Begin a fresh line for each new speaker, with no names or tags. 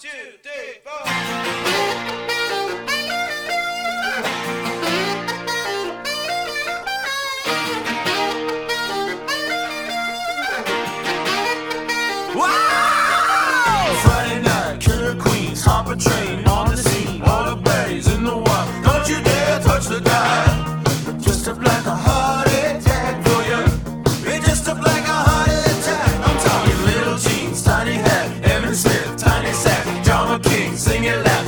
two, three, four.
Friday night, killer queens, hop a train on the scene, all the baddies in the wild. Don't you dare touch the dial. Just up like a heart attack for you. It's just up like a heart attack. I'm talking little jeans, tiny hat, Evan Smith, tiny sack, John McCain, sing it loud.